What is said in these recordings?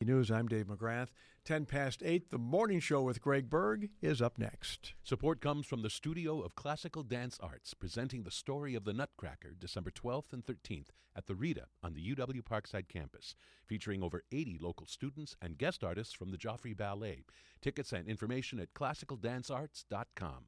News. I'm Dave McGrath. 10 past 8, the morning show with Greg Berg is up next. Support comes from the Studio of Classical Dance Arts, presenting the story of the Nutcracker, December 12th and 13th at the Rita on the UW Parkside campus, featuring over 80 local students and guest artists from the Joffrey Ballet. Tickets and information at classicaldancearts.com.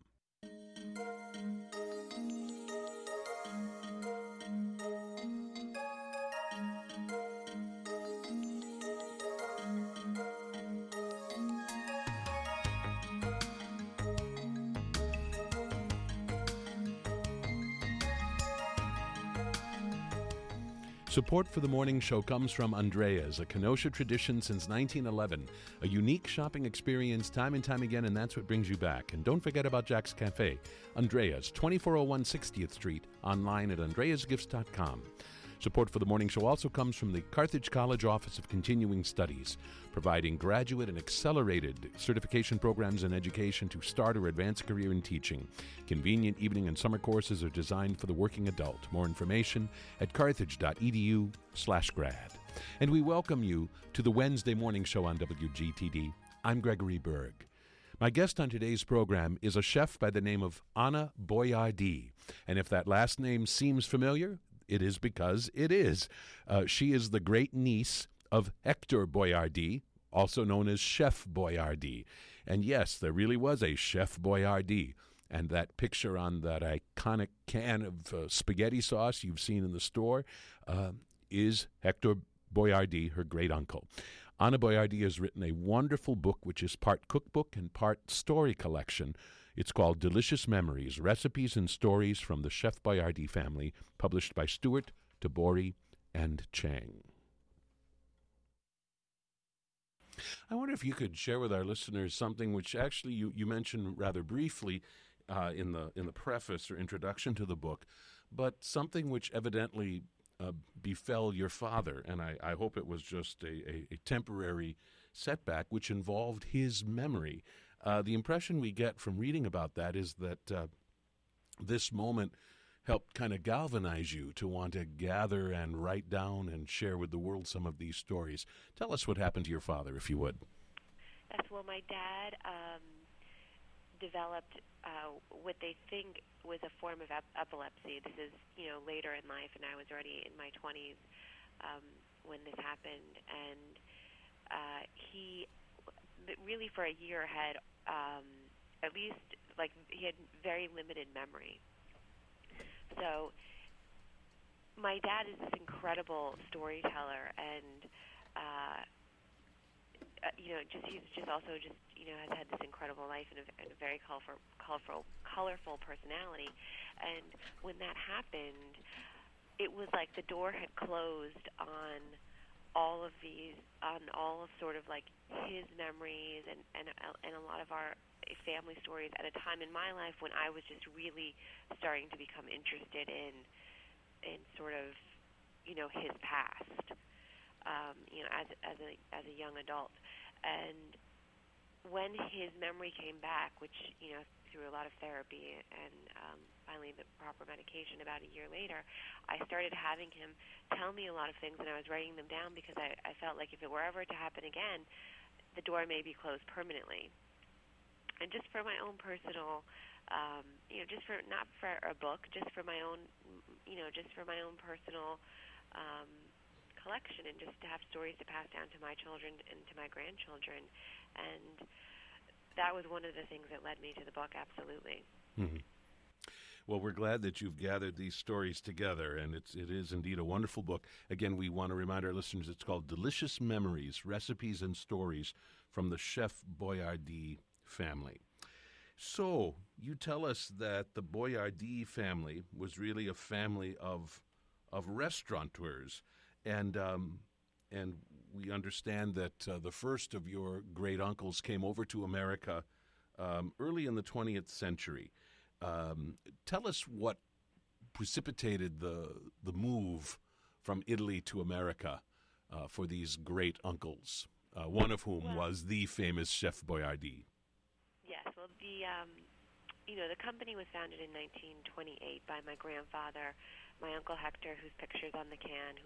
Support for the morning show comes from Andrea's, a Kenosha tradition since 1911. A unique shopping experience time and time again, and that's what brings you back. And don't forget about Jack's Cafe. Andrea's, 2401 60th Street, online at andreasgifts.com. Support for the morning show also comes from the Carthage College Office of Continuing Studies, providing graduate and accelerated certification programs in education to start or advance a career in teaching. Convenient evening and summer courses are designed for the working adult. More information at carthage.edu/grad. And we welcome you to the Wednesday morning show on WGTD. I'm Gregory Berg. My guest on today's program is a chef by the name of Anna Boiardi. And if that last name seems familiar, it is because it is. She is the great niece of Hector Boiardi, also known as Chef Boyardee. And yes, there really was a Chef Boyardee. And that picture on that iconic can of spaghetti sauce you've seen in the store is Hector Boiardi, her great-uncle. Anna Boiardi has written a wonderful book which is part cookbook and part story collection. It's called Delicious Memories, Recipes and Stories from the Chef Boyardee Family, published by Stewart, Tabori, and Chang. I wonder if you could share with our listeners something which actually you mentioned rather briefly in the preface or introduction to the book, but something which evidently befell your father, and I hope it was just a temporary setback, which involved his memory. The impression we get from reading about that is that this moment helped kind of galvanize you to want to gather and write down and share with the world some of these stories. Tell us what happened to your father, if you would. Yes, well, my dad developed what they think was a form of epilepsy. This is, later in life, and I was already in my 20s when this happened. And he really for a year had at least, he had very limited memory. So my dad is this incredible storyteller, and he's just also has had this incredible life and a very colorful personality. And when that happened, it was like the door had closed on all of sort of like his memories and a lot of our family stories at a time in my life when I was just really starting to become interested in sort of his past as a young adult. And when his memory came back, which through a lot of therapy and finally the proper medication about a year later, I started having him tell me a lot of things, and I was writing them down because I felt like if it were ever to happen again, the door may be closed permanently. And just for my own personal, just for not for a book, just for my own, personal collection, and just to have stories to pass down to my children and to my grandchildren. And that was one of the things that led me to the book, absolutely. Mm-hmm. Well, we're glad that you've gathered these stories together, and it is indeed a wonderful book. Again, we want to remind our listeners it's called Delicious Memories, Recipes and Stories from the Chef Boyardee Family. So, you tell us that the Boyardee family was really a family of restaurateurs, and we understand that the first of your great uncles came over to America early in the 20th century. Tell us what precipitated the move from Italy to America for these great uncles, one of whom was the famous Chef Boyardee. Yes, well, the company was founded in 1928 by my grandfather, my Uncle Hector, whose picture's on the can, who was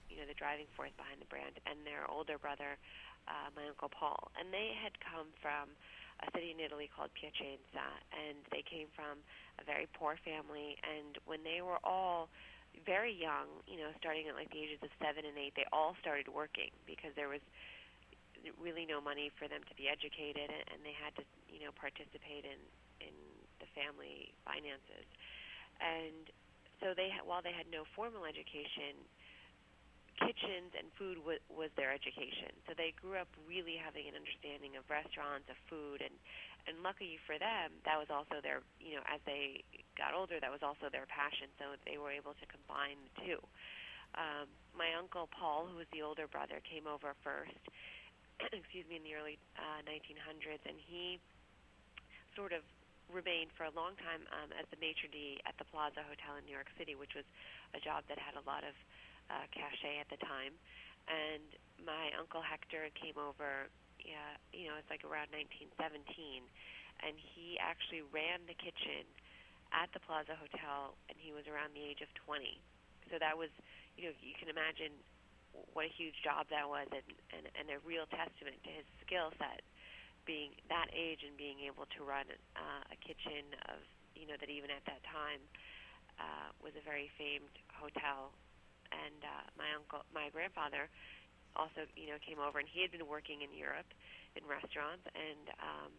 the driving force behind the brand, and their older brother, my Uncle Paul. And they had come from a city in Italy called Piacenza, and they came from a very poor family. And when they were all very young, starting at like the ages of 7 and 8, they all started working because there was really no money for them to be educated, and they had to, participate in the family finances. And so while they had no formal education, kitchens and food was their education. So they grew up really having an understanding of restaurants, of food, and lucky for them, that was also their, as they got older, that was also their passion. So they were able to combine the two. My Uncle Paul, who was the older brother, came over first, in the early 1900s, and he sort of remained for a long time as the maitre d' at the Plaza Hotel in New York City, which was a job that had a lot of cachet at the time. And my Uncle Hector came over, it's like around 1917, and he actually ran the kitchen at the Plaza Hotel, and he was around the age of 20. So that was, you can imagine what a huge job that was, and a real testament to his skill set, being that age and being able to run a kitchen of, that even at that time was a very famed hotel. And my grandfather also, came over, and he had been working in Europe in restaurants, and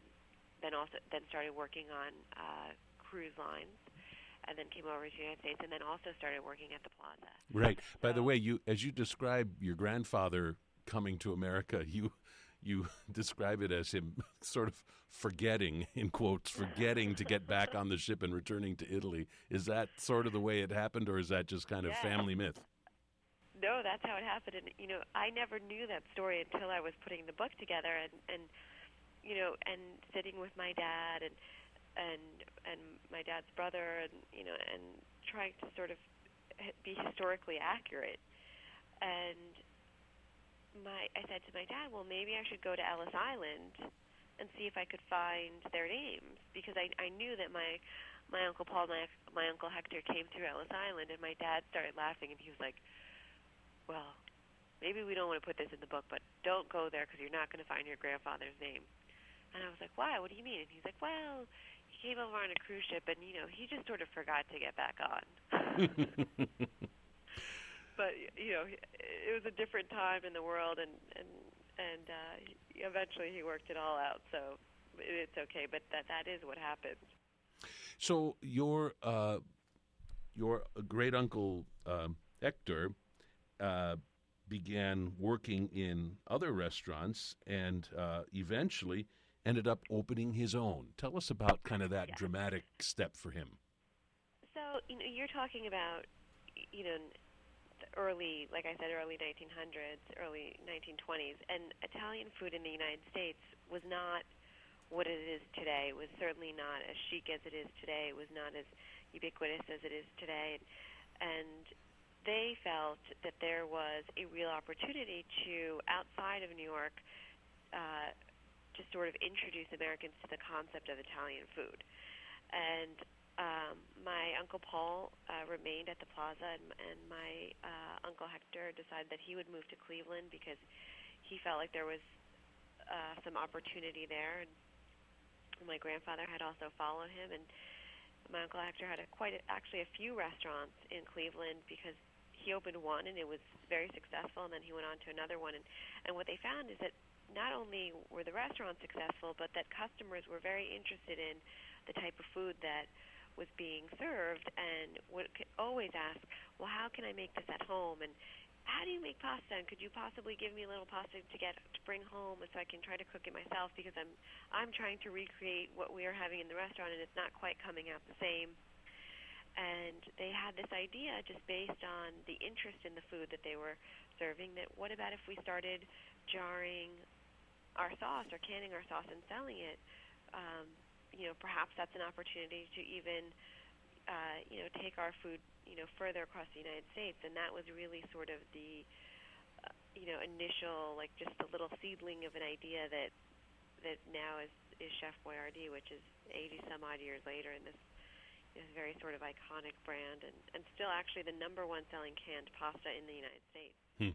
then started working on cruise lines, and then came over to the United States, and then also started working at the Plaza. Right. By the way, as you describe your grandfather coming to America, you describe it as him sort of forgetting, in quotes, forgetting to get back on the ship and returning to Italy. Is that sort of the way it happened, or is that just kind of family myth? No, that's how it happened. And, I never knew that story until I was putting the book together and sitting with my dad and my dad's brother and trying to sort of be historically accurate. And I said to my dad, well, maybe I should go to Ellis Island and see if I could find their names, because I knew that my Uncle Paul, my Uncle Hector came through Ellis Island, and my dad started laughing, and he was like, well, maybe we don't want to put this in the book, but don't go there because you're not going to find your grandfather's name. And I was like, why? What do you mean? And he's like, well, he came over on a cruise ship, and, he just sort of forgot to get back on. But, it was a different time in the world, and eventually he worked it all out, so it's okay. But that is what happened. So your great uncle Hector began working in other restaurants and eventually ended up opening his own. Tell us about kind of that dramatic step for him. So you're talking about early 1900s, early 1920s, and Italian food in the United States was not what it is today. It was certainly not as chic as it is today. It was not as ubiquitous as it is today. And they felt that there was a real opportunity to, outside of New York, to sort of introduce Americans to the concept of Italian food. And my Uncle Paul remained at the Plaza, and my Uncle Hector decided that he would move to Cleveland because he felt like there was some opportunity there. And my grandfather had also followed him, and my Uncle Hector had actually a few restaurants in Cleveland because he opened one and it was very successful, and then he went on to another one. And what they found is that not only were the restaurants successful, but that customers were very interested in the type of food that was being served, and would always ask, well, how can I make this at home? And how do you make pasta? And could you possibly give me a little pasta to bring home, and so I can try to cook it myself, because I'm trying to recreate what we are having in the restaurant, and it's not quite coming out the same. And they had this idea, just based on the interest in the food that they were serving, that what about if we started jarring our sauce or canning our sauce and selling it? Perhaps that's an opportunity to even, take our food, further across the United States. And that was really sort of the, initial, just a little seedling of an idea that now is Chef Boyardee, which is 80-some-odd years later, and this very sort of iconic brand, and still actually the number one selling canned pasta in the United States.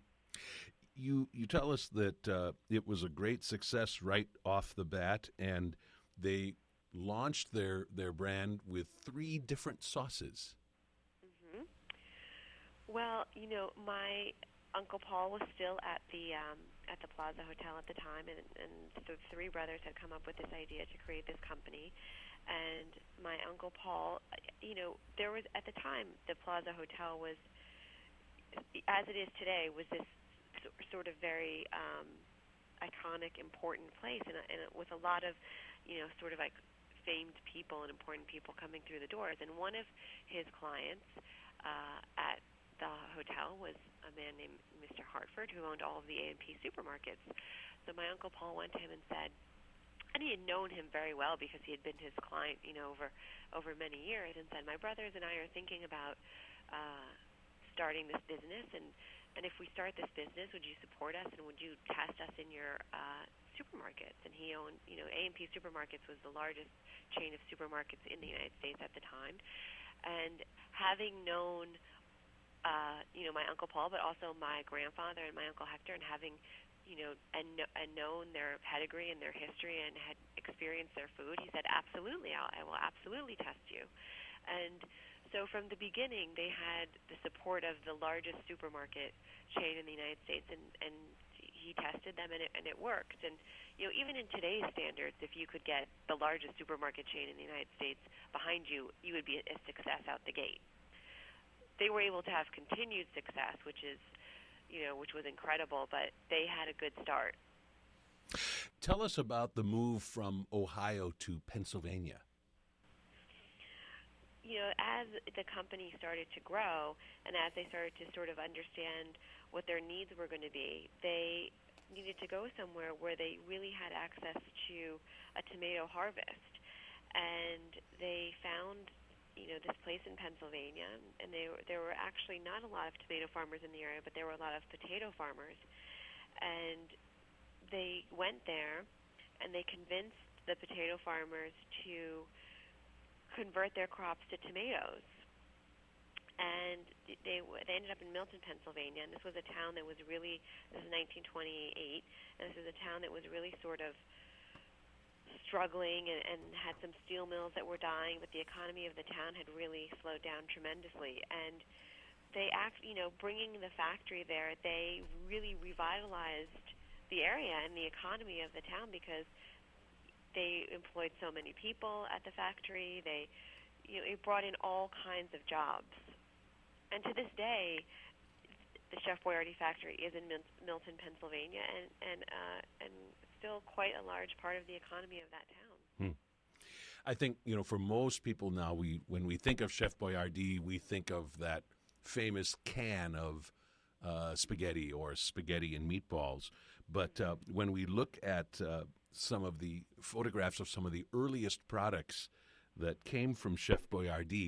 You tell us that it was a great success right off the bat, and they launched their brand with 3 different sauces. Hmm. Well, my Uncle Paul was still at the Plaza Hotel at the time, and the 3 brothers had come up with this idea to create this company. And my Uncle Paul, there was at the time the Plaza Hotel was, as it is today, was this sort of very iconic, important place, and with a lot of, sort of like famed people and important people coming through the doors. And one of his clients at the hotel was a man named Mr. Hartford, who owned all of the A&P supermarkets. So my Uncle Paul went to him and said, and he had known him very well because he had been his client, over many years, and said, my brothers and I are thinking about starting this business, and if we start this business, would you support us, and would you test us in your supermarkets? And he owned, A&P Supermarkets was the largest chain of supermarkets in the United States at the time. And having known, my Uncle Paul, but also my grandfather and my Uncle Hector, and having, and known their pedigree and their history and had experienced their food, he said, absolutely, I will absolutely test you. And so from the beginning, they had the support of the largest supermarket chain in the United States, and he tested them, and it worked. And even in today's standards, if you could get the largest supermarket chain in the United States behind you, you would be a success out the gate. They were able to have continued success, which was incredible, but they had a good start. Tell us about the move from Ohio to Pennsylvania. As the company started to grow and as they started to sort of understand what their needs were going to be, they needed to go somewhere where they really had access to a tomato harvest. And they found, this place in Pennsylvania, and there were actually not a lot of tomato farmers in the area, but there were a lot of potato farmers. And they went there, and they convinced the potato farmers to convert their crops to tomatoes. And they ended up in Milton, Pennsylvania, and this was a town that was really, this is 1928, and this was a town that was really sort of struggling and had some steel mills that were dying, but the economy of the town had really slowed down tremendously. And they bringing the factory there, they really revitalized the area and the economy of the town because they employed so many people at the factory. It brought in all kinds of jobs. And to this day, the Chef Boyardee factory is in Milton, Pennsylvania, and still quite a large part of the economy of that town. I think, for most people now, when we think of Chef Boyardee, we think of that famous can of spaghetti or spaghetti and meatballs. But when we look at some of the photographs of some of the earliest products that came from Chef Boyardee,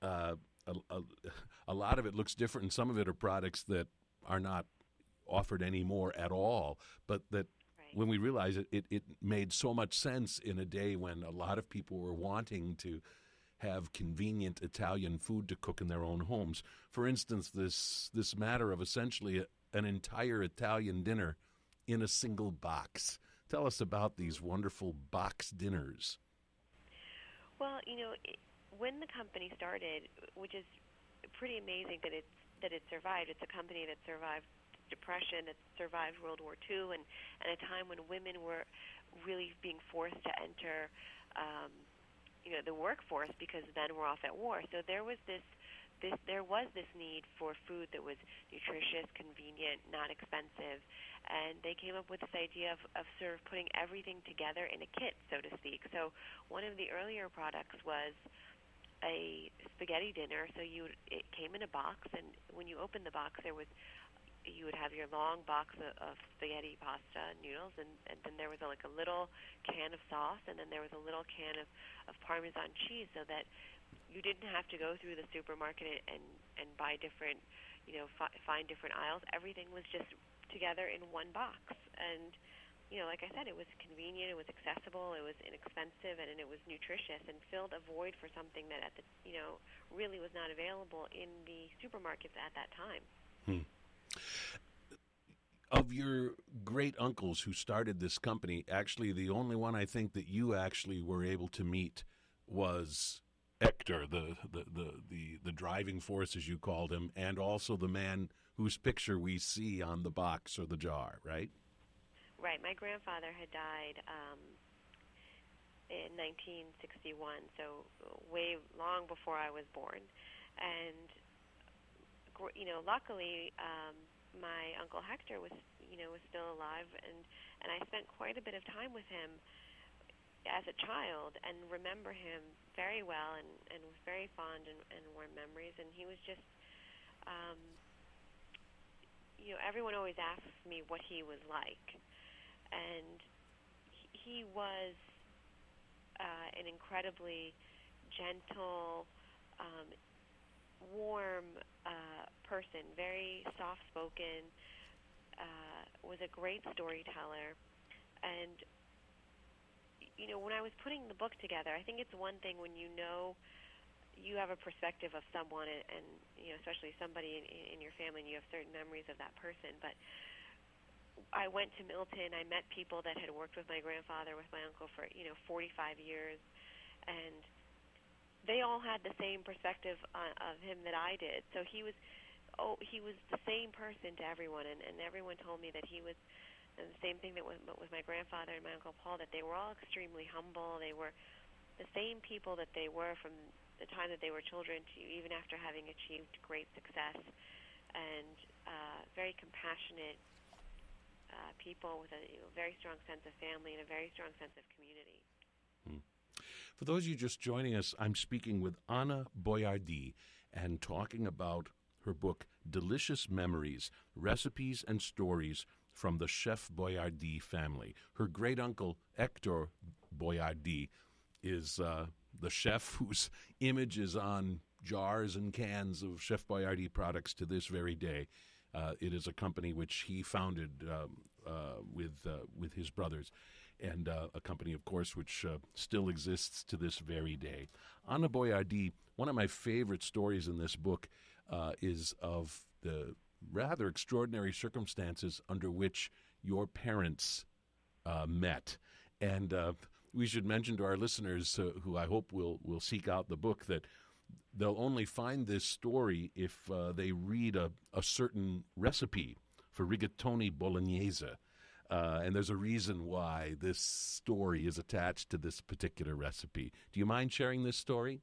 a lot of it looks different, and some of it are products that are not offered anymore at all, but that when we realize it made so much sense in a day when a lot of people were wanting to have convenient Italian food to cook in their own homes. For instance, this matter of essentially an entire Italian dinner in a single box. Tell us about these wonderful box dinners. Well, when the company started, which is pretty amazing that it survived. It's a company that survived Depression, that survived World War II, and a time when women were really being forced to enter, the workforce because men were off at war. So there was this need for food that was nutritious, convenient, not expensive, and they came up with this idea of sort of putting everything together in a kit, so to speak. So one of the earlier products was a spaghetti dinner. So it came in a box, and when you opened the box, you would have your long box of spaghetti, pasta, and noodles, and then there was a little can of sauce, and then there was a little can of Parmesan cheese, so that you didn't have to go through the supermarket and buy different, find different aisles. Everything was just together in one box. And, like I said, it was convenient, it was accessible, it was inexpensive, and it was nutritious, and filled a void for something that really was not available in the supermarkets at that time. Of your great uncles who started this company, actually, the only one I think that you actually were able to meet was Hector, the driving force, as you called him, and also the man whose picture we see on the box or the jar, right? Right. My grandfather had died in 1961, so way long before I was born. And, luckily, my Uncle Hector was still alive, and I spent quite a bit of time with him as a child and remember him very well and was very fond and warm memories. And he was just, everyone always asks me what he was like. And he was an incredibly gentle, warm person, very soft-spoken, was a great storyteller. And, when I was putting the book together, I think it's one thing when you have a perspective of someone and especially somebody in your family and you have certain memories of that person. But I went to Milton. I met people that had worked with my grandfather, with my uncle for, 45 years. And they all had the same perspective of him that I did. So he was the same person to everyone. And everyone told me that he was, and the same thing that with my grandfather and my Uncle Paul, that they were all extremely humble. They were the same people that they were from the time that they were children to even after having achieved great success, and very compassionate people with a very strong sense of family and a very strong sense of community. For those of you just joining us, I'm speaking with Anna Boiardi and talking about her book, Delicious Memories, Recipes and Stories from the Chef Boiardi Family. Her great-uncle, Hector Boiardi, is the chef whose image is on jars and cans of Chef Boiardi products to this very day. It is a company which he founded with his brothers, and a company, of course, which still exists to this very day. Anna Boiardi, one of my favorite stories in this book is of the rather extraordinary circumstances under which your parents met. And we should mention to our listeners, who I hope will seek out the book, that they'll only find this story if they read a certain recipe for rigatoni bolognese. And there's a reason why this story is attached to this particular recipe. Do you mind sharing this story?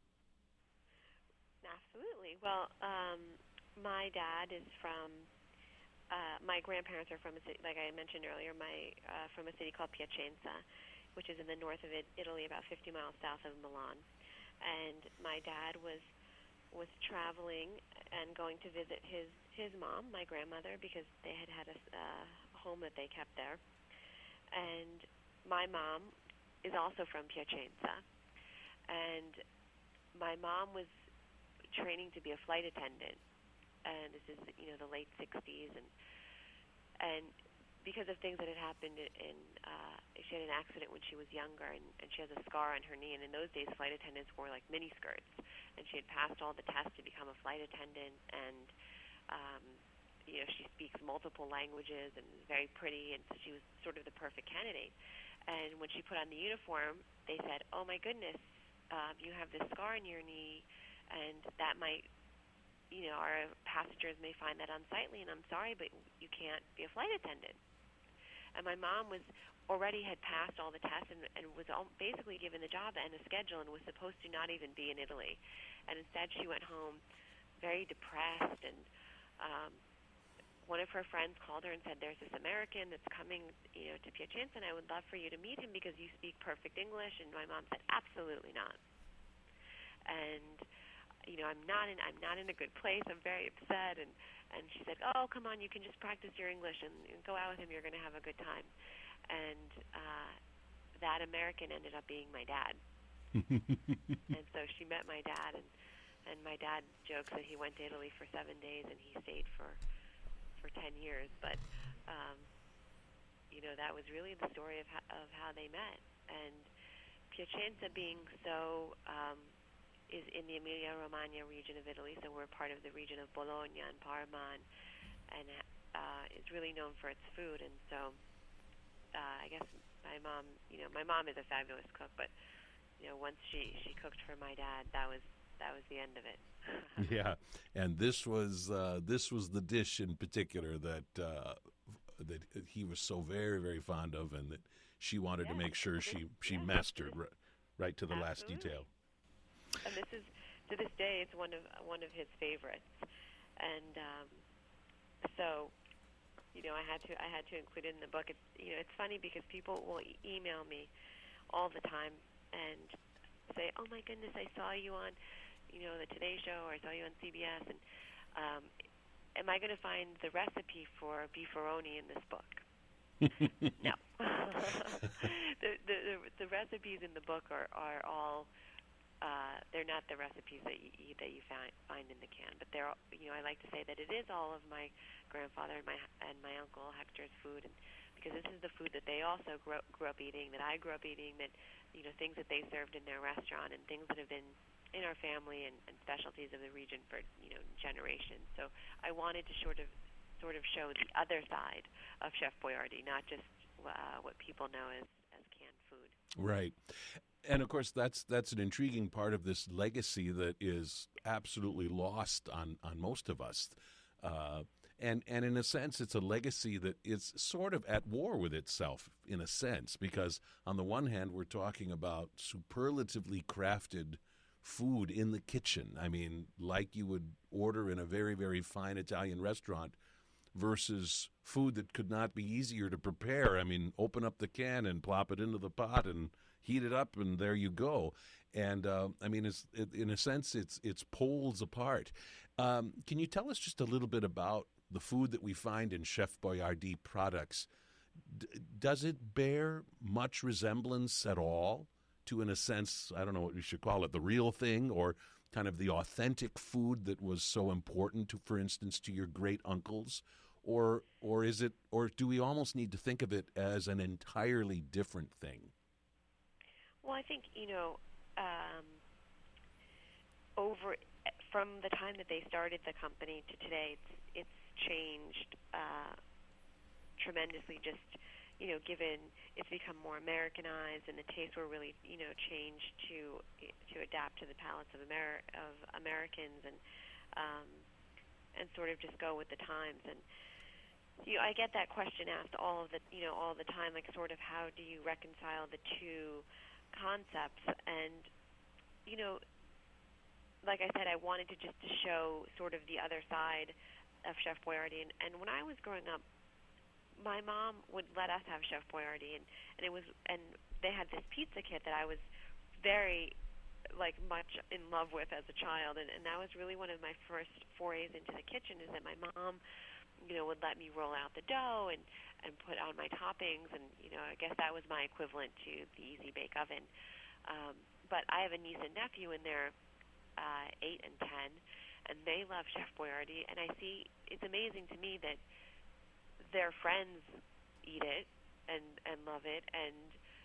Absolutely. Well, my dad is from, my grandparents are from a city, like I mentioned earlier, from a city called Piacenza, which is in the north of Italy, about 50 miles south of Milan. And my dad was traveling and going to visit his mom, my grandmother, because they had a home that they kept there. And my mom is also from Piacenza. And my mom was training to be a flight attendant. And this is, the late 60s. And because of things that had happened she had an accident when she was younger, and she has a scar on her knee. And in those days, flight attendants wore like mini skirts. And she had passed all the tests to become a flight attendant. And she speaks multiple languages and is very pretty, and so she was sort of the perfect candidate. And when she put on the uniform, they said, "Oh my goodness, you have this scar on your knee, and that might, our passengers may find that unsightly, and I'm sorry, but you can't be a flight attendant." And my mom already had passed all the tests and was basically given the job and a schedule and was supposed to not even be in Italy. And instead she went home very depressed, and one of her friends called her and said, "There's this American that's coming, to Piacenza, and I would love for you to meet him because you speak perfect English." And my mom said, "Absolutely not." And I'm not in a good place. I'm very upset. And she said, "Oh, come on, you can just practice your English and go out with him. You're going to have a good time." And that American ended up being my dad. And so she met my dad, and my dad jokes that he went to Italy for 7 days and he stayed for 10 years. But that was really the story of how they met. And Piacenza being so is in the Emilia-Romagna region of Italy, so we're part of the region of Bologna and Parma and is really known for its food, and so I guess my mom is a fabulous cook, but once she cooked for my dad, that was the end of it. Yeah, and this was the dish in particular that he was so very, very fond of, and that she wanted to make sure she mastered right to the last detail. And this is, to this day, it's one of his favorites, and so I had to include it in the book. It's funny because people will email me all the time and say, "Oh my goodness, I saw you on the Today Show, or I saw you on CBS, and am I going to find the recipe for beefaroni in this book?" No. the recipes in the book are all they're not the recipes that you find in the can, but they're I like to say that it is all of my grandfather and my uncle Hector's food, and because this is the food that they also grew up eating, that I grew up eating, that things that they served in their restaurant, and things that have been in our family and specialties of the region for generations. So I wanted to sort of show the other side of Chef Boyardee, not just what people know as canned food. Right. And of course, that's an intriguing part of this legacy that is absolutely lost on most of us. And in a sense, it's a legacy that is sort of at war with itself, in a sense, because on the one hand, we're talking about superlatively crafted food in the kitchen. I mean, like you would order in a very, very fine Italian restaurant, versus food that could not be easier to prepare. I mean, open up the can and plop it into the pot and heat it up, and there you go. And I mean, in a sense, it's poles apart. Can you tell us just a little bit about the food that we find in Chef Boyardee products? Does it bear much resemblance at all to, in a sense, I don't know what we should call it, the real thing, or kind of the authentic food that was so important to, for instance, to your great uncles? Or is it, or do we almost need to think of it as an entirely different thing? Well, I think over from the time that they started the company to today, it's changed tremendously. Just given it's become more Americanized, and the tastes were really changed to adapt to the palates of Americans, and sort of just go with the times. And I get that question asked all the time, like sort of how do you reconcile the two concepts? And like I said, I wanted to just to show sort of the other side of Chef Boyardee. And when I was growing up, my mom would let us have Chef Boyardee, and they had this pizza kit that I was very much in love with as a child, and that was really one of my first forays into the kitchen. Is that my mom would let me roll out the dough and put on my toppings, and I guess that was my equivalent to the Easy Bake Oven. But I have a niece and nephew, and they're 8 and 10, and they love Chef Boyardee, and I see it's amazing to me that their friends eat it and love it, and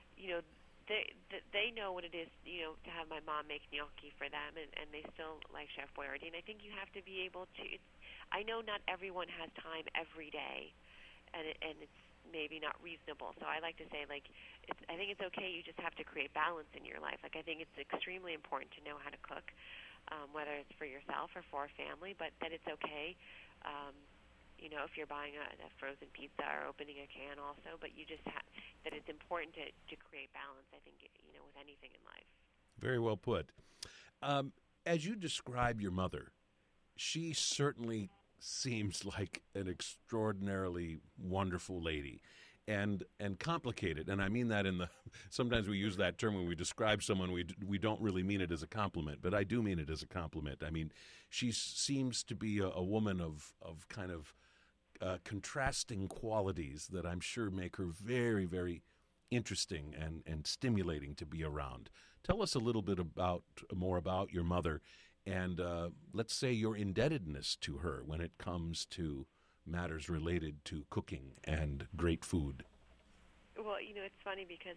they know what it is to have my mom make gnocchi for them, and they still like Chef Boyardee. And I think you have to be able to. I know not everyone has time every day, and it's maybe not reasonable. So I like to say, I think it's okay. You just have to create balance in your life. I think it's extremely important to know how to cook, whether it's for yourself or for a family, but that it's okay. If you're buying a frozen pizza or opening a can also, but you just that it's important to create balance, I think, with anything in life. Very well put. As you describe your mother, she certainly seems like an extraordinarily wonderful lady and complicated. And I mean that sometimes we use that term when we describe someone, we don't really mean it as a compliment, but I do mean it as a compliment. I mean, she seems to be a woman of kind of contrasting qualities that I'm sure make her very, very interesting and stimulating to be around. Tell us a little bit more about your mother, and let's say your indebtedness to her when it comes to matters related to cooking and great food. Well, it's funny because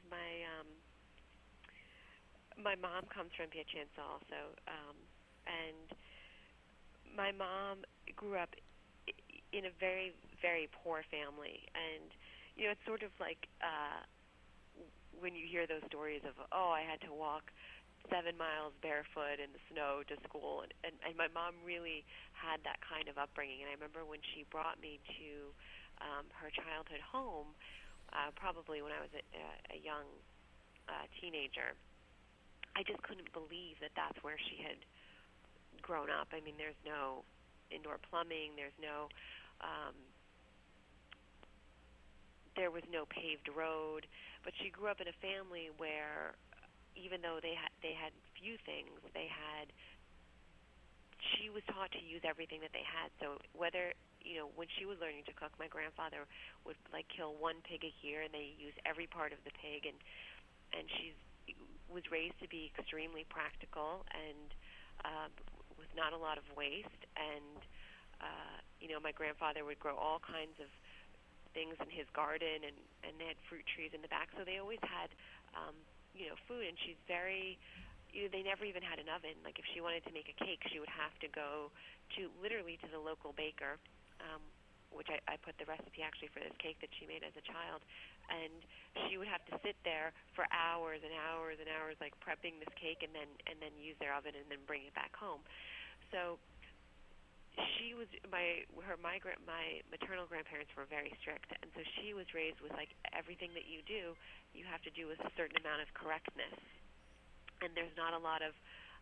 my mom comes from Piacenza also, and my mom grew up in a very very poor family, and it's sort of like when you hear those stories of, oh, I had to walk 7 miles barefoot in the snow to school, and my mom really had that kind of upbringing. And I remember when she brought me to her childhood home, probably when I was a young teenager, I just couldn't believe that that's where she had grown up. I mean, there's no indoor plumbing, there was no paved road, but she grew up in a family where, even though they had few things, she was taught to use everything that they had. So whether, when she was learning to cook, my grandfather would kill one pig a year, and they use every part of the pig, and she was raised to be extremely practical and with not a lot of waste. And my grandfather would grow all kinds of things in his garden, and they had fruit trees in the back, so they always had food. And she's very, they never even had an oven. Like, if she wanted to make a cake, she would have to go literally to the local baker, which I put the recipe actually for this cake that she made as a child, and she would have to sit there for hours and hours and hours, like prepping this cake, and then use their oven and then bring it back home. So she was my maternal grandparents were very strict, and so she was raised with, like, everything that you do, you have to do with a certain amount of correctness, and there's not a lot of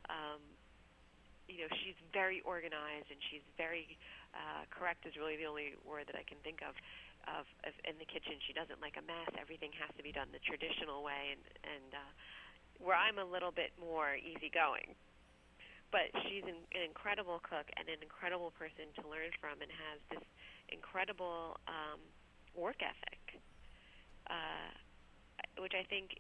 she's very organized, and she's very correct is really the only word that I can think of in the kitchen. She doesn't like a mess. Everything has to be done the traditional way, and where I'm a little bit more easygoing. But she's an incredible cook and an incredible person to learn from, and has this incredible work ethic, which I think,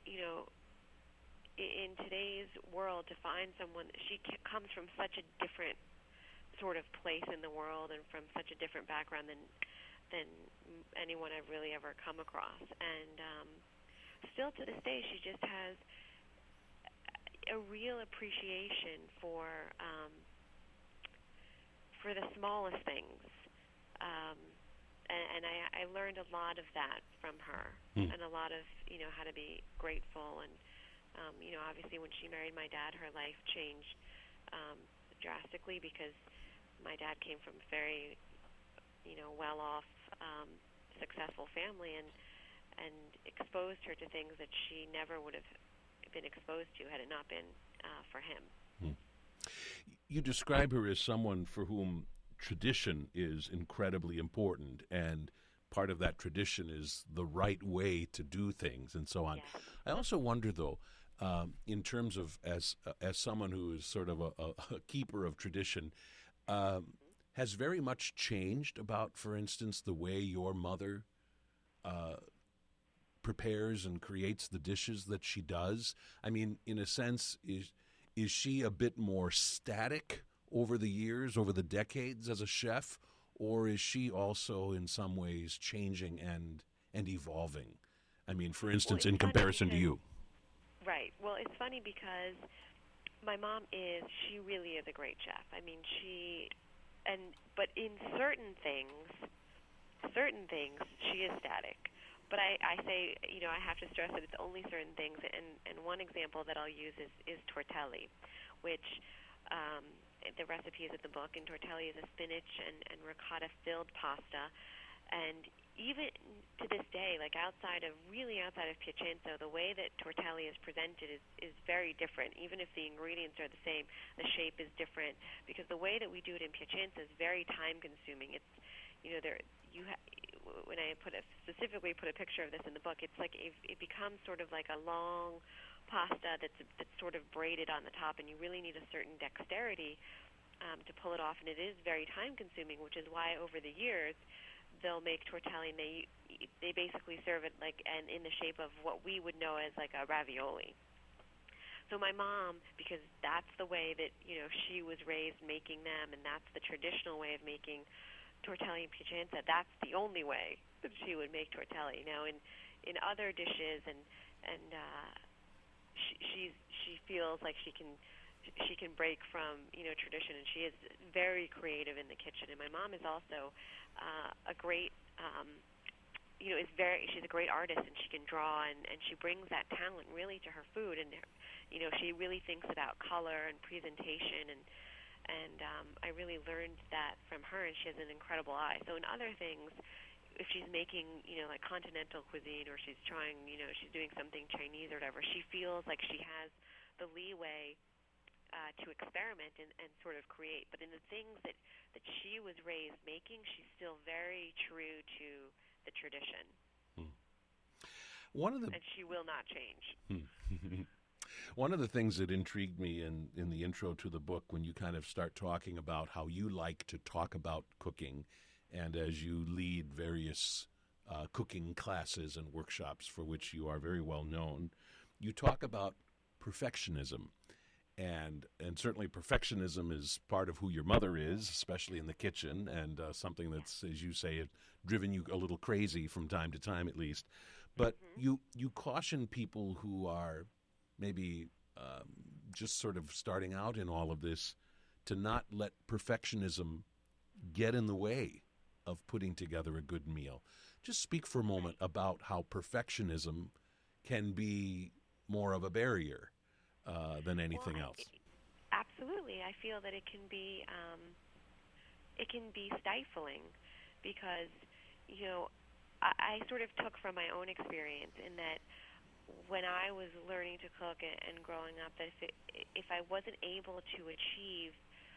in today's world, to find someone, she comes from such a different sort of place in the world and from such a different background than anyone I've really ever come across. And still to this day, she just has a real appreciation for the smallest things, and I learned a lot of that from her, and a lot of how to be grateful. And obviously when she married my dad, her life changed drastically, because my dad came from a very well-off, successful family, and exposed her to things that she never would have been exposed to had it not been for him. You describe her as someone for whom tradition is incredibly important, and part of that tradition is the right way to do things and so on. Yes. I also wonder, though, in terms of as someone who is sort of a keeper of tradition, has very much changed about, for instance, the way your mother prepares and creates the dishes that she does? I mean, in a sense, is she a bit more static over the years, over the decades as a chef, or is she also in some ways changing and evolving? I mean, for instance, in comparison to you. Right. Well, it's funny because my mom she really is a great chef. I mean, but in certain things, she is static. But I say, I have to stress that it's only certain things. And one example that I'll use is tortelli, which the recipe is in the book. And tortelli is a spinach and ricotta-filled pasta. And even to this day, like outside of Piacenza, the way that tortelli is presented is very different. Even if the ingredients are the same, the shape is different, because the way that we do it in Piacenza is very time-consuming. It's, when I specifically put a picture of this in the book, it's like it becomes sort of like a long pasta that's sort of braided on the top, and you really need a certain dexterity to pull it off, and it is very time-consuming, which is why over the years they'll make tortelli, and they basically serve it like and in the shape of what we would know as like a ravioli. So my mom, because that's the way that she was raised making them, and that's the traditional way of making tortelli in Piacenza, that's the only way that she would make tortelli. Now in other dishes, and she feels like she can break from tradition, and she is very creative in the kitchen. And my mom is also a great she's a great artist, and she can draw, and she brings that talent really to her food, and she really thinks about color and presentation, and I really learned that from her, and she has an incredible eye. So in other things, if she's making, like continental cuisine, or she's trying, she's doing something Chinese or whatever, she feels like she has the leeway to experiment and sort of create. But in the things that she was raised making, she's still very true to the tradition. And she will not change. One of the things that intrigued me in the intro to the book, when you kind of start talking about how you like to talk about cooking, and as you lead various cooking classes and workshops for which you are very well known, you talk about perfectionism. And certainly perfectionism is part of who your mother is, especially in the kitchen, and something that's, as you say, driven you a little crazy from time to time at least. But you caution people who are maybe just sort of starting out in all of this to not let perfectionism get in the way of putting together a good meal. Just speak for a moment about how perfectionism can be more of a barrier than anything else. Absolutely. I feel that it can be stifling because, I sort of took from my own experience in that when I was learning to cook and growing up, that if I wasn't able to achieve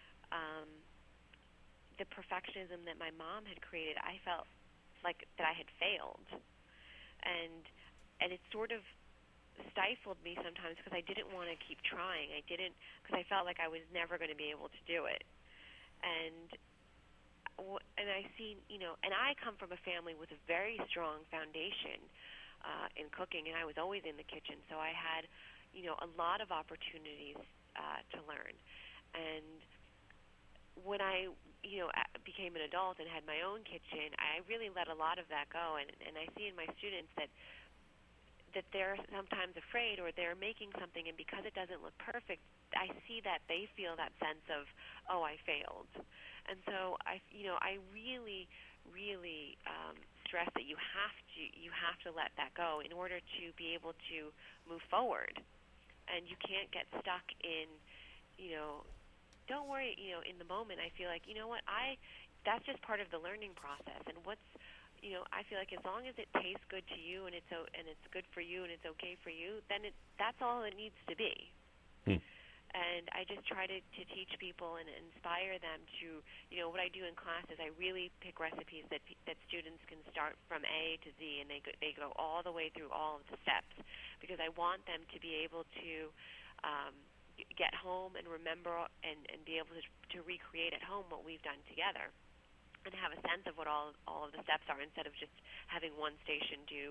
the perfectionism that my mom had created, I felt like that I had failed, and it sort of stifled me sometimes because I didn't want to keep trying. Because I felt like I was never going to be able to do it, and I see, and I come from a family with a very strong foundation in cooking, and I was always in the kitchen, so I had, a lot of opportunities to learn. And when I, became an adult and had my own kitchen, I really let a lot of that go, and I see in my students that they're sometimes afraid, or they're making something, and because it doesn't look perfect, I see that they feel that sense of, oh, I failed. And so I really, really stress that you have to let that go in order to be able to move forward. And you can't get stuck in, don't worry, in the moment. I feel like, that's just part of the learning process. And I feel like as long as it tastes good to you and it's good for you and it's okay for you, then that's all it needs to be. And I just try to teach people and inspire them to, what I do in class is I really pick recipes that students can start from A to Z, and they go all the way through all of the steps, because I want them to be able to get home and remember and be able to recreate at home what we've done together, and have a sense of what all of the steps are, instead of just having one station do,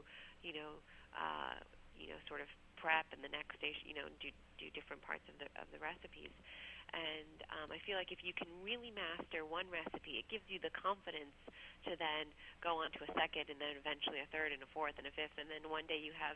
sort of prep, and the next station, do different parts of the recipes. And I feel like if you can really master one recipe, it gives you the confidence to then go on to a second, and then eventually a third and a fourth and a fifth, and then one day you have,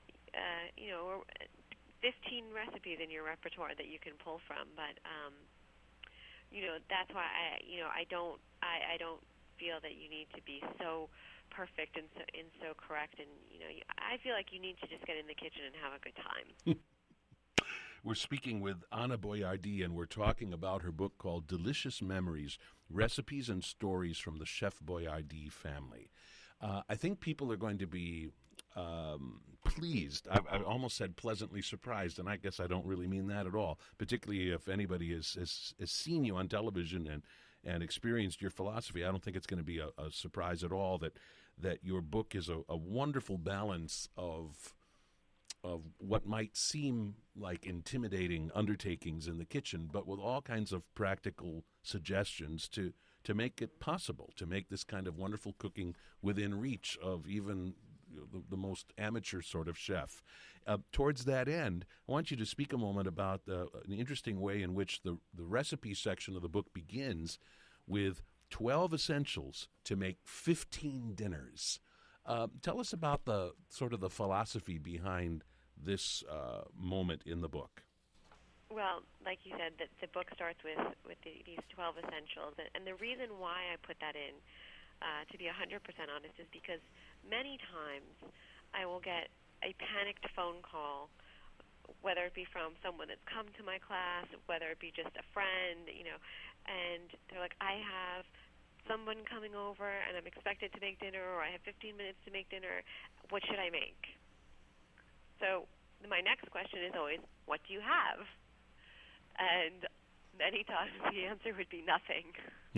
15 recipes in your repertoire that you can pull from. But that's why I don't feel that you need to be so perfect and so correct, and I feel like you need to just get in the kitchen and have a good time. We're speaking with Anna Boiardi, and we're talking about her book called Delicious Memories, Recipes and Stories from the Chef Boyardee Family. I think people are going to be pleased. I almost said pleasantly surprised, and I guess I don't really mean that at all, particularly if anybody has seen you on television and experienced your philosophy. I don't think it's going to be a surprise at all that your book is a wonderful balance of what might seem like intimidating undertakings in the kitchen, but with all kinds of practical suggestions to make it possible, to make this kind of wonderful cooking within reach of even the most amateur sort of chef. Towards that end, I want you to speak a moment about an interesting way in which the recipe section of the book begins with 12 essentials to make 15 dinners. Tell us about the sort of the philosophy behind this moment in the book. Well, like you said, the book starts with these 12 essentials, and the reason why I put that in to be 100% honest, is because many times I will get a panicked phone call, whether it be from someone that's come to my class, whether it be just a friend, and they're like, I have someone coming over and I'm expected to make dinner, or I have 15 minutes to make dinner. What should I make? So my next question is always, what do you have? And many times the answer would be nothing.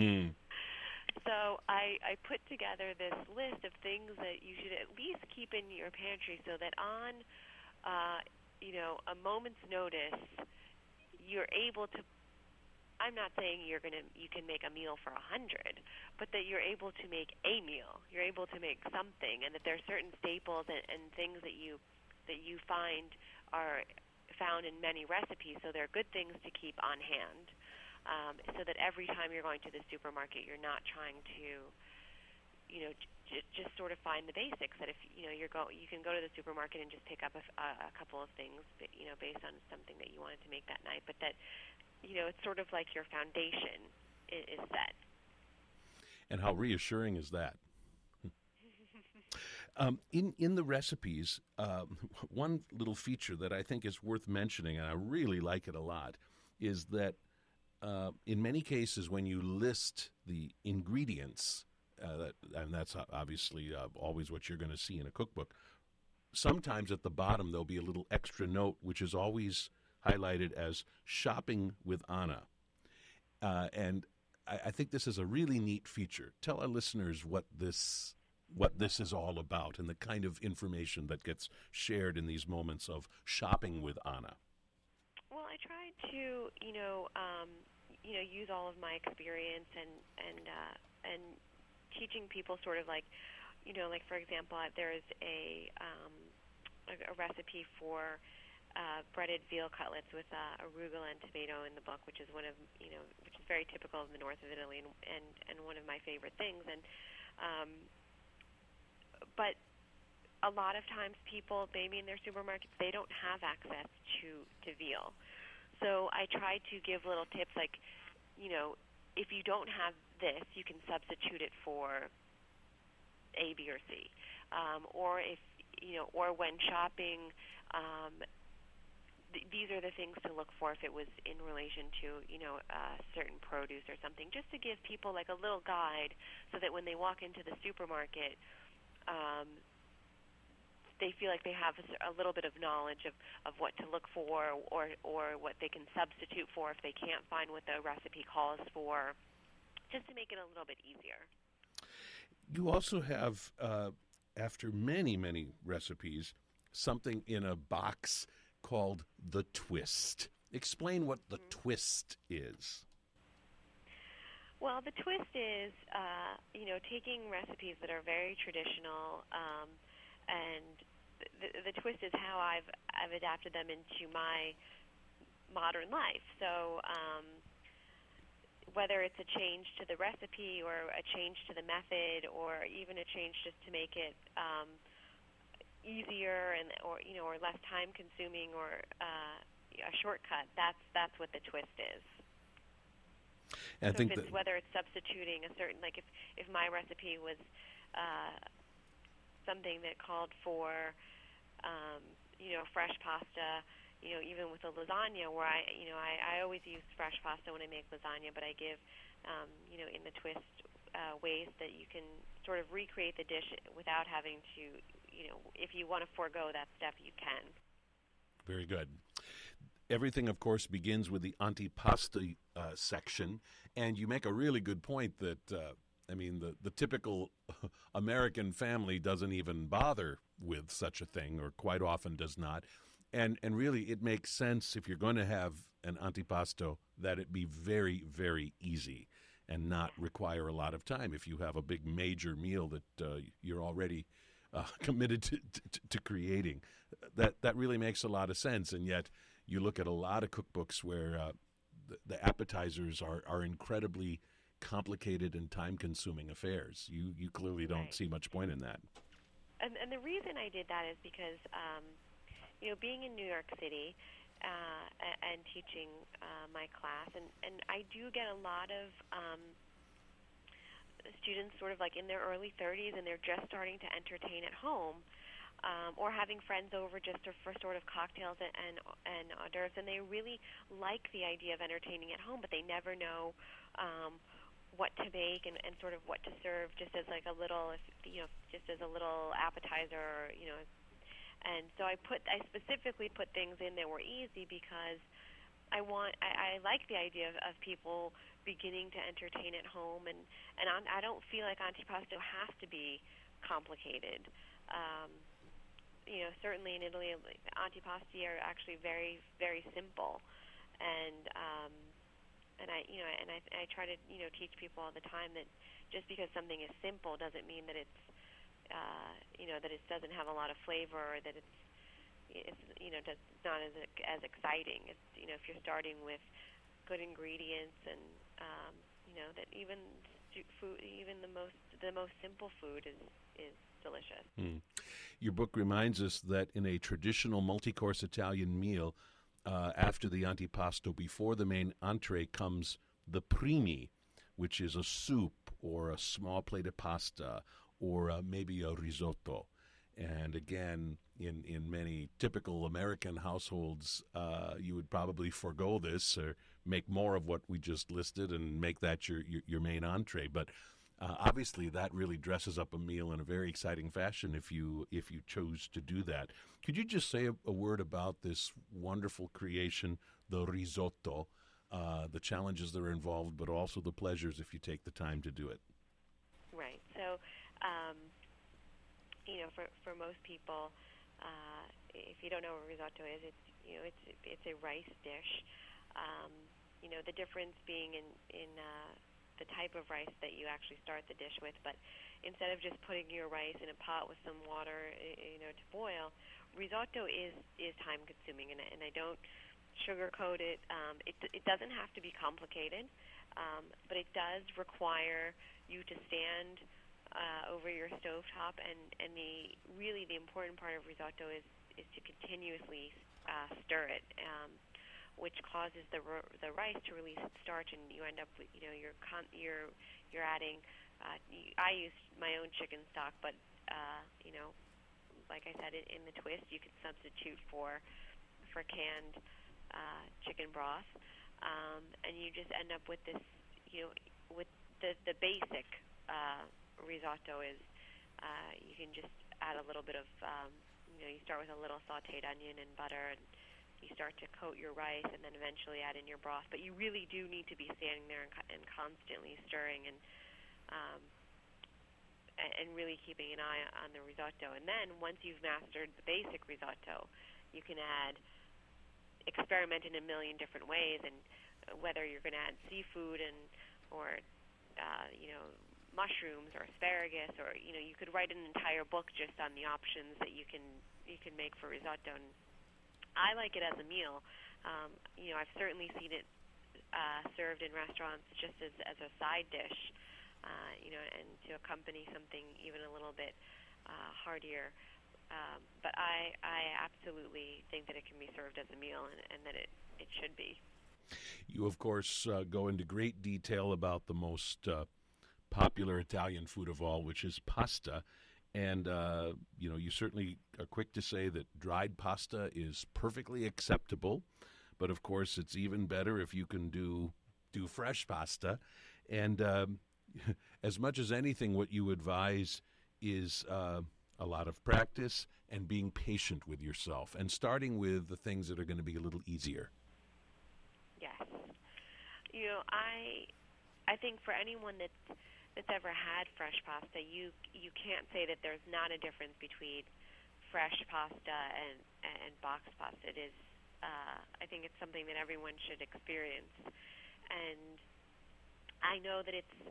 So I put together this list of things that you should at least keep in your pantry, so that on a moment's notice, you're able to. I'm not saying you can make a meal for 100, but that you're able to make a meal. You're able to make something, and that there are certain staples and things that you find are found in many recipes. So they're good things to keep on hand, so that every time you're going to the supermarket, you're not trying to, just sort of find the basics. That if you can go to the supermarket and just pick up a couple of things, based on something that you wanted to make that night, but that. It's sort of like your foundation is set. And how reassuring is that? In the recipes, one little feature that I think is worth mentioning, and I really like it a lot, is that in many cases when you list the ingredients, and that's obviously always what you're going to see in a cookbook, sometimes at the bottom there'll be a little extra note, which is always highlighted as shopping with Anna. And I think this is a really neat feature. Tell our listeners what this is all about and the kind of information that gets shared in these moments of shopping with Anna. Well, I tried to, use all of my experience and teaching people sort of like, for example, there is a recipe for breaded veal cutlets with arugula and tomato in the book, which is which is very typical of the north of Italy and one of my favorite things. And but a lot of times people, maybe in their supermarkets, they don't have access to veal. So I try to give little tips like, if you don't have this, you can substitute it for A, B, or C, or if or when shopping. These are the things to look for if it was in relation to, certain produce or something, just to give people like a little guide so that when they walk into the supermarket, they feel like they have a little bit of knowledge of what to look for or what they can substitute for if they can't find what the recipe calls for, just to make it a little bit easier. You also have, after many, many recipes, something in a box called the twist. Explain what the twist is. Well, the twist is, taking recipes that are very traditional, and the twist is how I've adapted them into my modern life. So, whether it's a change to the recipe or a change to the method, or even a change just to make it easier or less time consuming, or a shortcut, that's what the twist is. And I think whether it's substituting a certain, like if my recipe was something that called for fresh pasta, even with a lasagna, where I always use fresh pasta when I make lasagna, but I give in the twist ways that you can sort of recreate the dish without having to, if you want to forego that step, you can. Very good. Everything, of course, begins with the antipasti section, and you make a really good point that, the typical American family doesn't even bother with such a thing, or quite often does not. And really, it makes sense, if you're going to have an antipasto, that it be very, very easy and not require a lot of time. If you have a big major meal that you're already committed to creating, that really makes a lot of sense. And yet, you look at a lot of cookbooks where the appetizers are incredibly complicated and time-consuming affairs. You clearly don't see much point in that. And the reason I did that is because, being in New York City and teaching my class, and I do get a lot of students sort of like in their early 30s and they're just starting to entertain at home, or having friends over just for sort of cocktails and hors d'oeuvres, and they really like the idea of entertaining at home, but they never know what to make and sort of what to serve, just as like a little, just as a little appetizer, And so I specifically put things in that were easy because I like the idea of people beginning to entertain at home, and I don't feel like antipasto has to be complicated. Certainly in Italy, antipasti are actually very, very simple, and I try to teach people all the time that just because something is simple doesn't mean that it's that it doesn't have a lot of flavor, or that it's not as exciting. It's if you're starting with good ingredients, and that even food, even the most simple food is delicious. Your book reminds us that in a traditional multi-course Italian meal, after the antipasto, before the main entree, comes the primi, which is a soup or a small plate of pasta or maybe a risotto. And again, in many typical American households, you would probably forego this or make more of what we just listed and make that your main entree. But obviously, that really dresses up a meal in a very exciting fashion if you chose to do that. Could you just say a word about this wonderful creation, the risotto, the challenges that are involved, but also the pleasures if you take the time to do it? Right. So, for most people, if you don't know what risotto is, it's a rice dish. The difference being in the type of rice that you actually start the dish with, but instead of just putting your rice in a pot with some water, to boil, risotto is time consuming, and I don't sugarcoat it. It doesn't have to be complicated, but it does require you to stand over your stovetop, and the important part of risotto is to continuously stir it, which causes the rice to release its starch, and you end up with you're adding. I use my own chicken stock, but like I said, in the twist, you can substitute for canned chicken broth, and you just end up with this. With the basic risotto is you can just add a little bit of you start with a little sautéed onion and butter, and you start to coat your rice, and then eventually add in your broth. But you really do need to be standing there and constantly stirring and really keeping an eye on the risotto. And then once you've mastered the basic risotto, you can experiment in a million different ways, and whether you're going to add seafood or mushrooms or asparagus, or you could write an entire book just on the options that you can make for risotto. And I like it as a meal. I've certainly seen it served in restaurants just as a side dish, and to accompany something even a little bit heartier. But I absolutely think that it can be served as a meal, and that it should be. You, of course, go into great detail about the most popular Italian food of all, which is pasta. And, you certainly are quick to say that dried pasta is perfectly acceptable. But, of course, it's even better if you can do fresh pasta. And as much as anything, what you advise is a lot of practice and being patient with yourself and starting with the things that are going to be a little easier. Yes. I think for anyone that's ever had fresh pasta, you can't say that there's not a difference between fresh pasta and boxed pasta. It is. I think it's something that everyone should experience, and I know that it's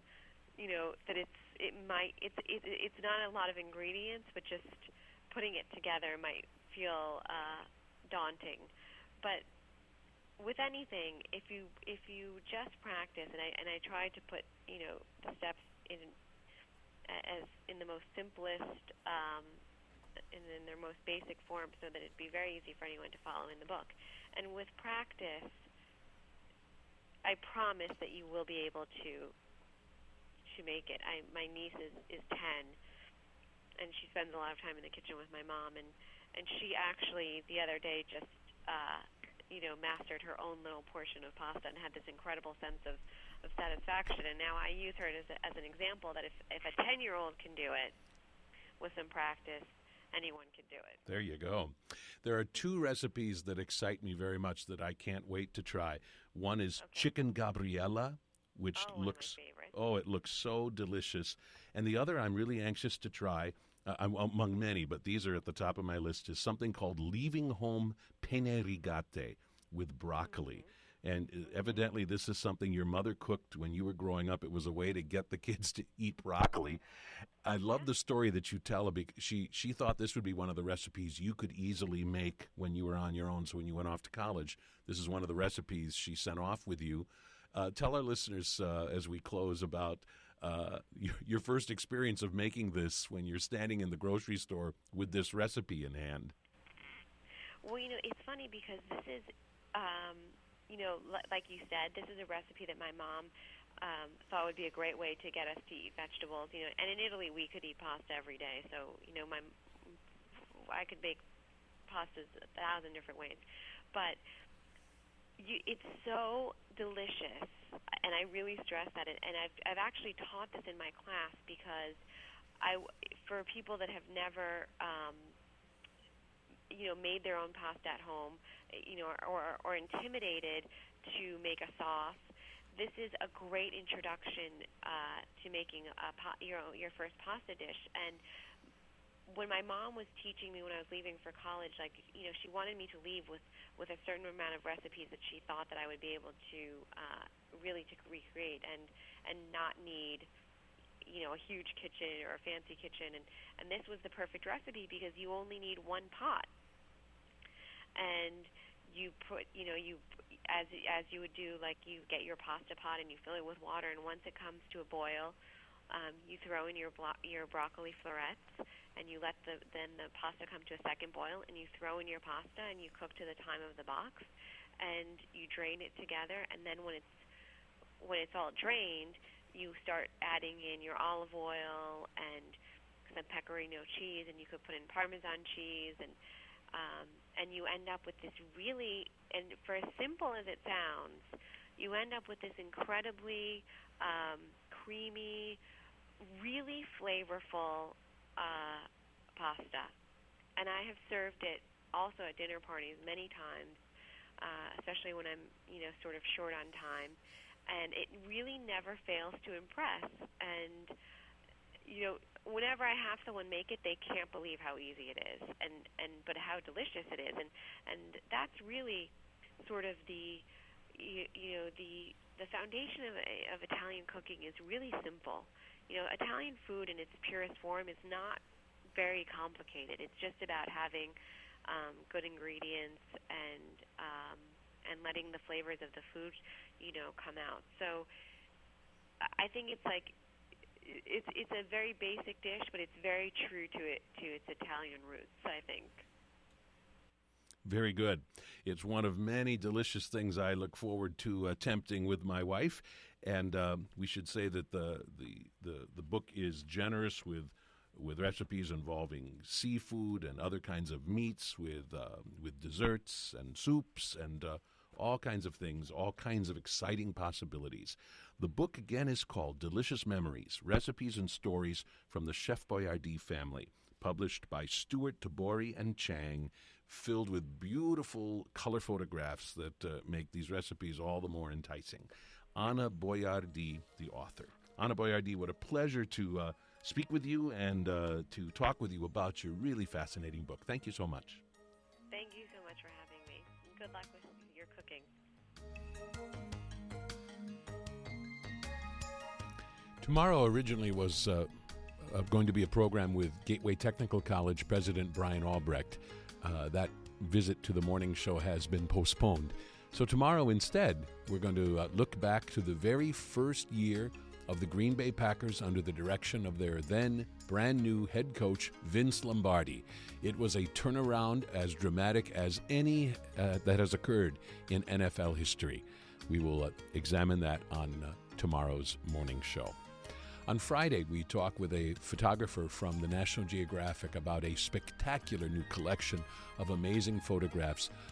not a lot of ingredients, but just putting it together might feel daunting. But with anything, if you just practice, and I try to put the steps in the most simplest and in their most basic form, so that it'd be very easy for anyone to follow in the book. And with practice, I promise that you will be able to to make it. My niece is 10, and she spends a lot of time in the kitchen with my mom, and she actually the other day just mastered her own little portion of pasta and had this incredible sense of satisfaction. And now I use her as an example that if a 10-year-old can do it with some practice, anyone can do it. There you go. There are two recipes that excite me very much that I can't wait to try. One is chicken Gabriella, which looks it looks so delicious. And the other I'm really anxious to try, among many, but these are at the top of my list, is something called leaving home penne rigate with broccoli. And evidently this is something your mother cooked when you were growing up. It was a way to get the kids to eat broccoli. I love the story that you tell. She thought this would be one of the recipes you could easily make when you were on your own. So when you went off to college, this is one of the recipes she sent off with you. Tell our listeners as we close about your first experience of making this when you're standing in the grocery store with this recipe in hand. Well, it's funny because this is, like you said, this is a recipe that my mom thought would be a great way to get us to eat vegetables. And in Italy we could eat pasta every day, so I could make pastas 1,000 different ways, but it's so delicious, and I really stress that. And I've actually taught this in my class because for people that have never made their own pasta at home, or intimidated to make a sauce, this is a great introduction to making your first pasta dish. And when my mom was teaching me when I was leaving for college, she wanted me to leave with a certain amount of recipes that she thought that I would be able to really to recreate and not need a huge kitchen or a fancy kitchen. And this was the perfect recipe because you only need one pot. And you put, as you would do, like you get your pasta pot and you fill it with water, and once it comes to a boil, you throw in your broccoli florets, and you let the pasta come to a second boil, and you throw in your pasta, and you cook to the time of the box, and you drain it together, and then when it's all drained, you start adding in your olive oil and some pecorino cheese, and you could put in Parmesan cheese, and you end up with this really, and for as simple as it sounds, you end up with this incredibly creamy, really flavorful pasta. And I have served it also at dinner parties many times, especially when I'm, sort of short on time. And it really never fails to impress. And, whenever I have someone make it, they can't believe how easy it is, but how delicious it is. And that's really sort of the foundation of Italian cooking is really simple. Italian food in its purest form is not very complicated. It's just about having good ingredients and letting the flavors of the food, come out. So I think it's like it's a very basic dish, but it's very true to its Italian roots, I think. Very good. It's one of many delicious things I look forward to attempting with my wife. And we should say that the book is generous with recipes involving seafood and other kinds of meats, with desserts and soups and all kinds of things, all kinds of exciting possibilities. The book again is called Delicious Memories: Recipes and Stories from the Chef Boyardee Family, published by Stewart, Tabori, and Chang, filled with beautiful color photographs that make these recipes all the more enticing. Anna Boyardee, the author. Anna Boyardee, what a pleasure to speak with you and to talk with you about your really fascinating book. Thank you so much. Thank you so much for having me. Good luck with your cooking. Tomorrow originally was going to be a program with Gateway Technical College President Brian Albrecht. That visit to the morning show has been postponed. So tomorrow instead, we're going to look back to the very first year of the Green Bay Packers under the direction of their then brand new head coach, Vince Lombardi. It was a turnaround as dramatic as any that has occurred in NFL history. We will examine that on tomorrow's morning show. On Friday, we talk with a photographer from the National Geographic about a spectacular new collection of amazing photographs